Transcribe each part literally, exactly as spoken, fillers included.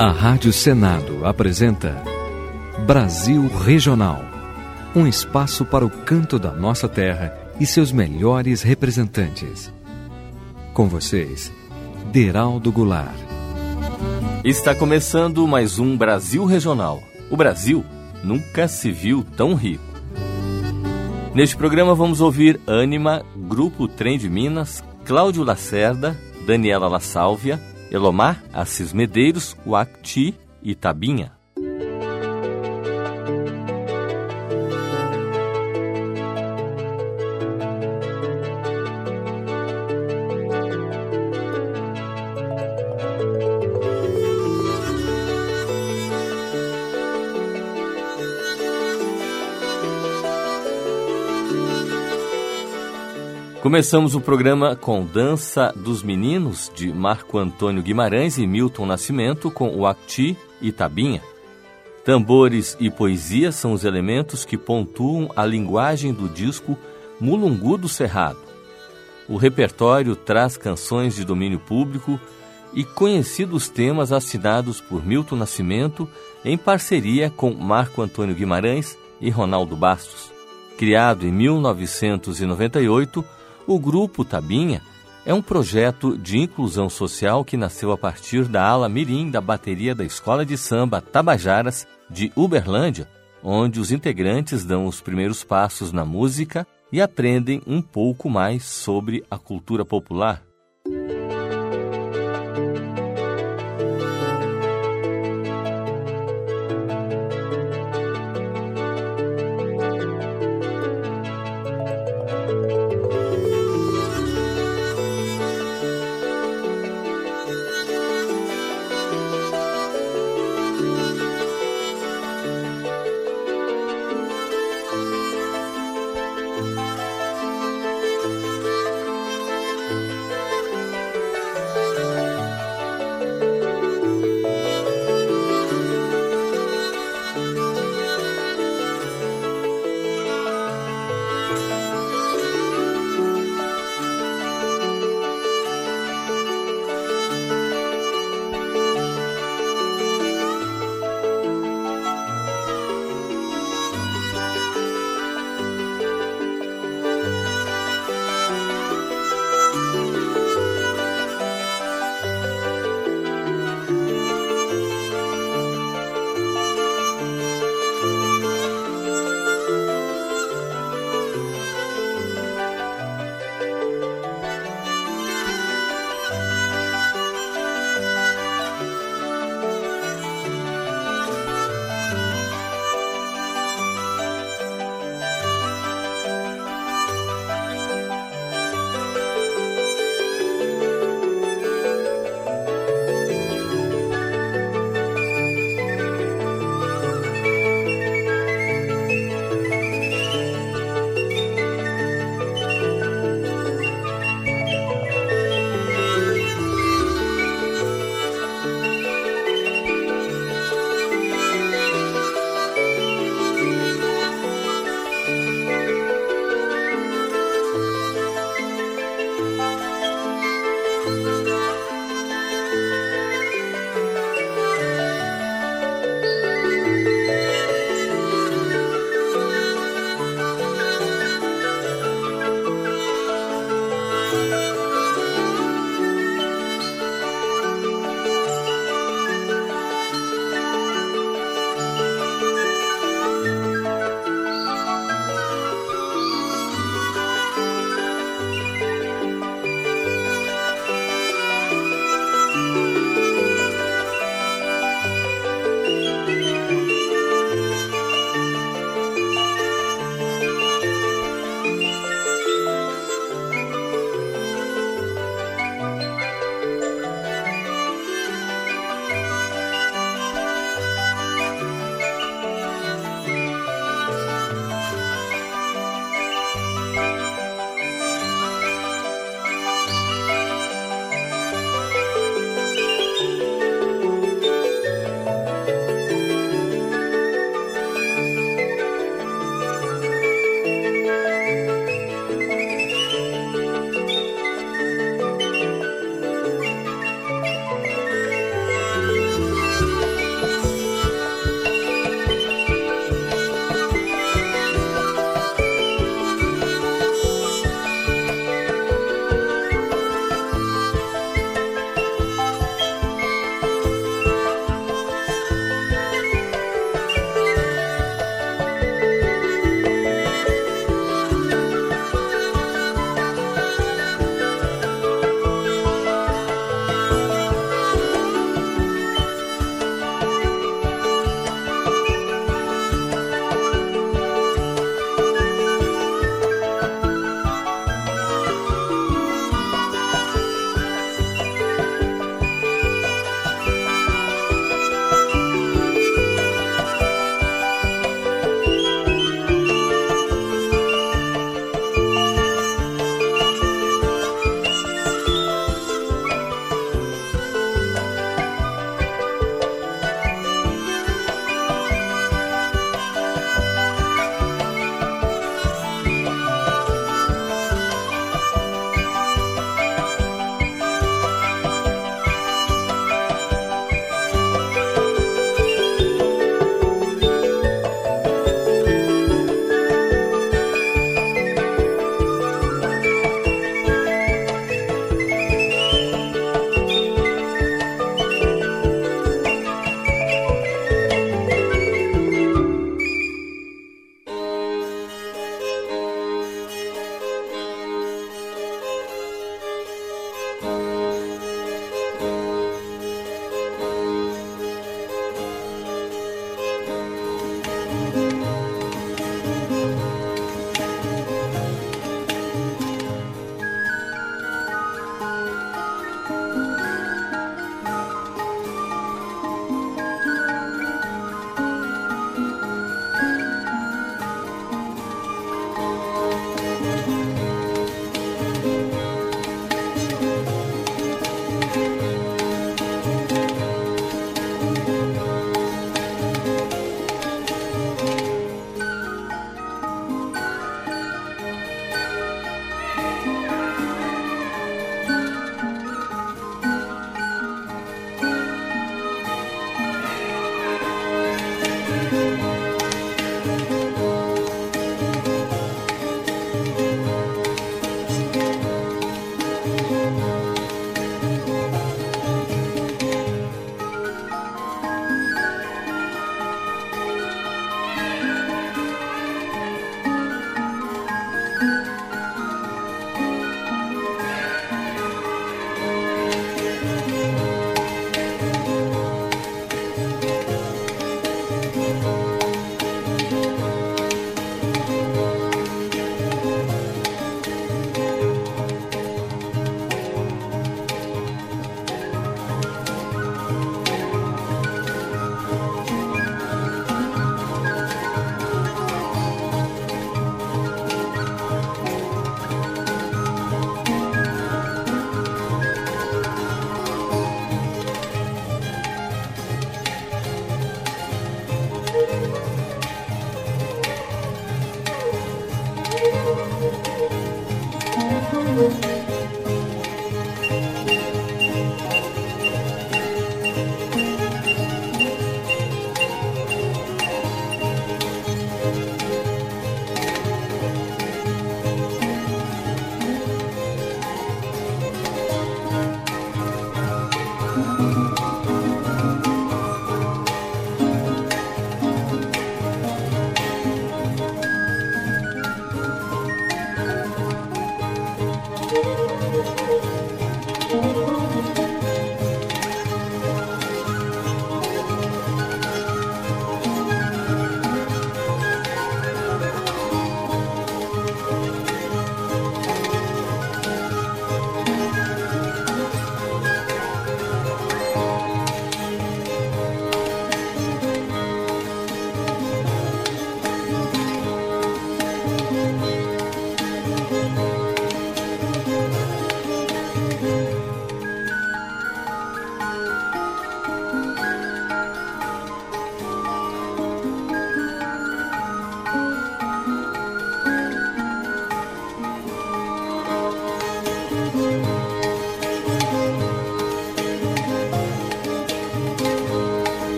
A Rádio Senado apresenta Brasil Regional, um espaço para o canto da nossa terra e seus melhores representantes. Com vocês, Deraldo Goulart. Está começando mais um Brasil Regional. O Brasil nunca se viu tão rico. Neste programa vamos ouvir Ânima, Grupo Trem de Minas, Cláudio Lacerda, Daniela La Sálvia, Elomar Assis Medeiros, Uacti e Tabinha. Começamos o programa com Dança dos Meninos, de Marco Antônio Guimarães e Milton Nascimento, com Uacti e Tabinha. Tambores e poesia são os elementos que pontuam a linguagem do disco Mulungu do Cerrado. O repertório traz canções de domínio público e conhecidos temas assinados por Milton Nascimento em parceria com Marco Antônio Guimarães e Ronaldo Bastos. Criado em mil novecentos e noventa e oito, o Grupo Tabinha é um projeto de inclusão social que nasceu a partir da ala mirim da bateria da Escola de Samba Tabajaras de Uberlândia, onde os integrantes dão os primeiros passos na música e aprendem um pouco mais sobre a cultura popular.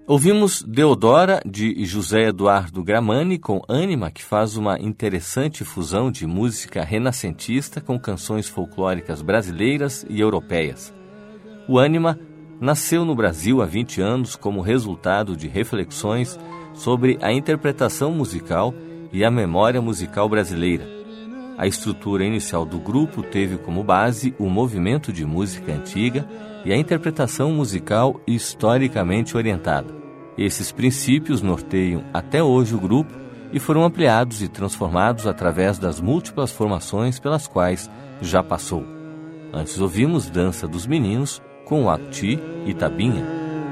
Ouvimos Deodora, de José Eduardo Gramani, com Ânima, que faz uma interessante fusão de música renascentista com canções folclóricas brasileiras e europeias. O Ânima nasceu no Brasil há vinte anos como resultado de reflexões sobre a interpretação musical e a memória musical brasileira. A estrutura inicial do grupo teve como base o movimento de música antiga e a interpretação musical historicamente orientada. Esses princípios norteiam até hoje o grupo e foram ampliados e transformados através das múltiplas formações pelas quais já passou. Antes ouvimos Dança dos Meninos com o Acti e Tabinha.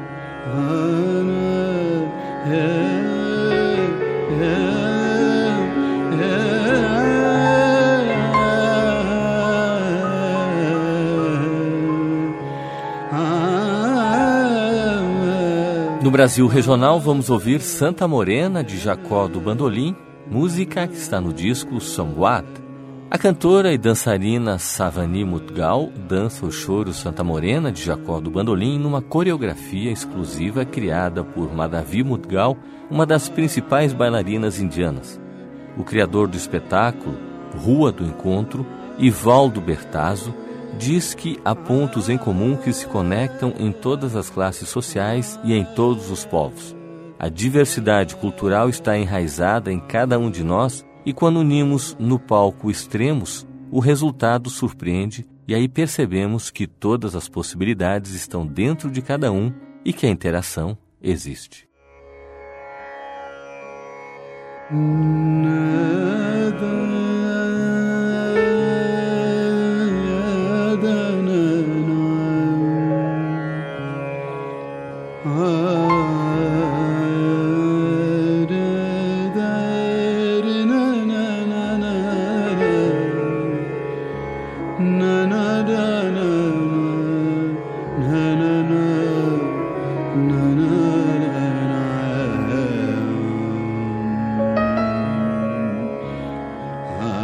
No Brasil Regional, vamos ouvir Santa Morena, de Jacó do Bandolim, música que está no disco Somewhat. A cantora e dançarina Savani Mudgal dança o choro Santa Morena, de Jacó do Bandolim, numa coreografia exclusiva criada por Madhavi Mudgal, uma das principais bailarinas indianas. O criador do espetáculo, Rua do Encontro, Ivaldo Bertazzo, diz que há pontos em comum que se conectam em todas as classes sociais e em todos os povos. A diversidade cultural está enraizada em cada um de nós e quando unimos no palco extremos, o resultado surpreende e aí percebemos que todas as possibilidades estão dentro de cada um e que a interação existe. Ah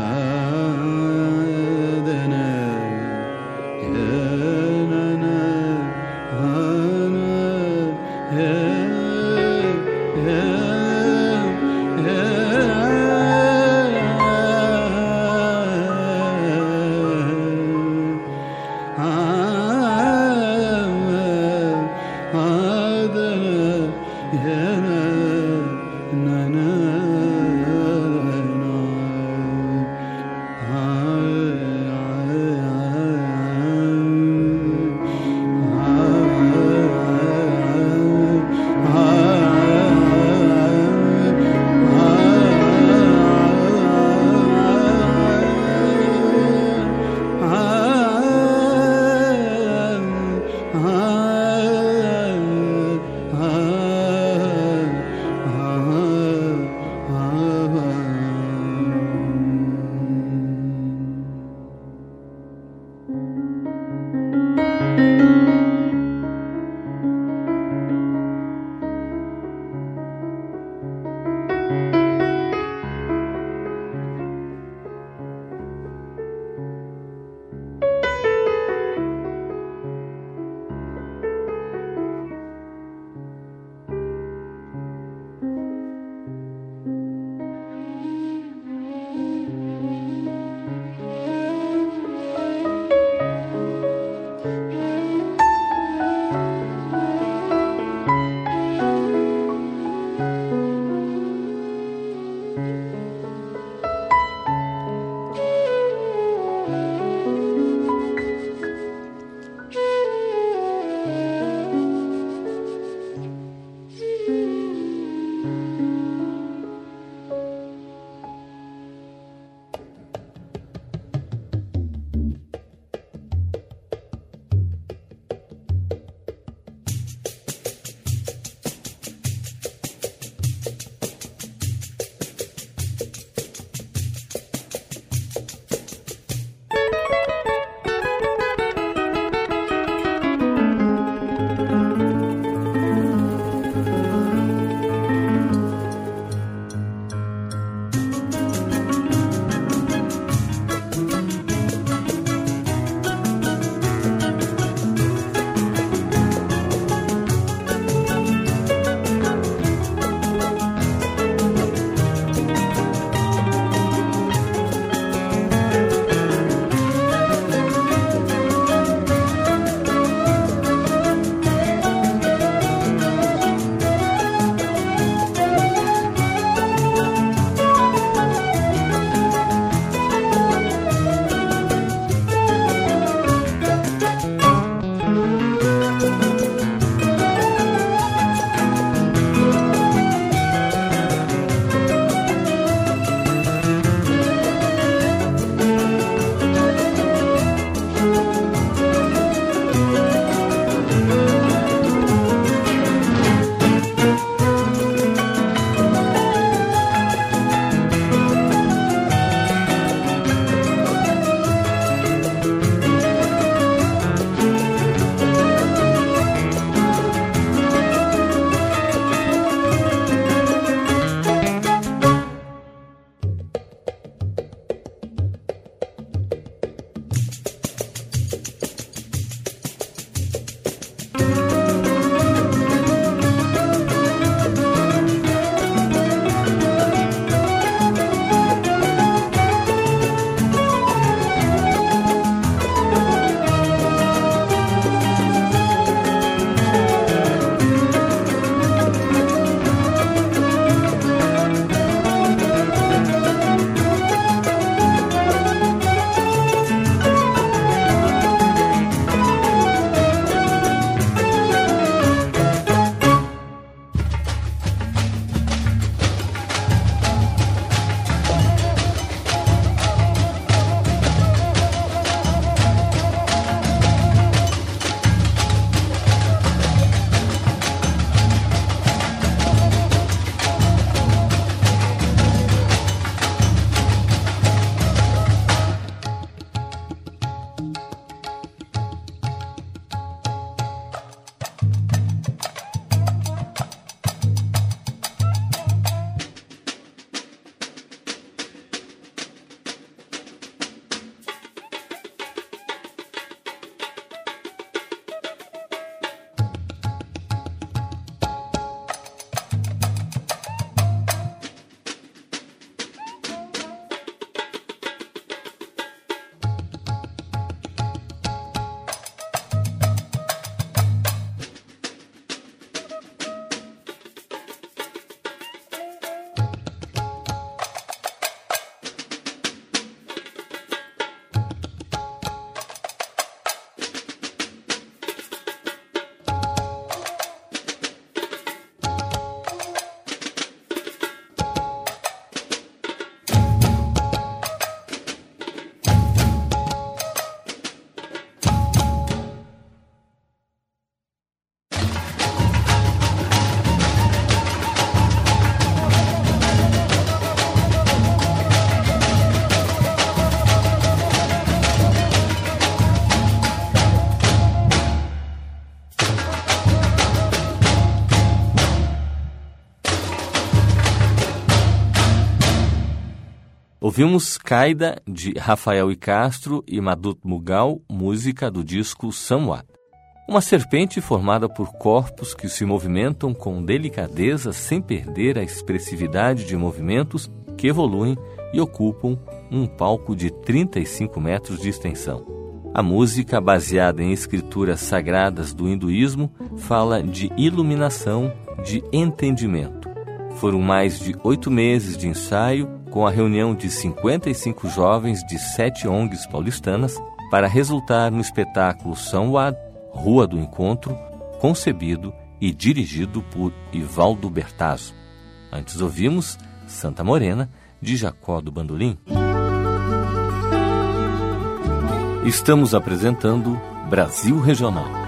Ouvimos Caida, de Rafael e Castro e Madut Mughal, música do disco Samwad. Uma serpente formada por corpos que se movimentam com delicadeza sem perder a expressividade de movimentos que evoluem e ocupam um palco de trinta e cinco metros de extensão. A música, baseada em escrituras sagradas do hinduísmo, fala de iluminação, de entendimento. Foram mais de oito meses de ensaio, com a reunião de cinquenta e cinco jovens de sete O N Gs paulistanas, para resultar no espetáculo Samwad, Rua do Encontro, concebido e dirigido por Ivaldo Bertazzo. Antes ouvimos Santa Morena, de Jacó do Bandolim. Estamos apresentando Brasil Regional.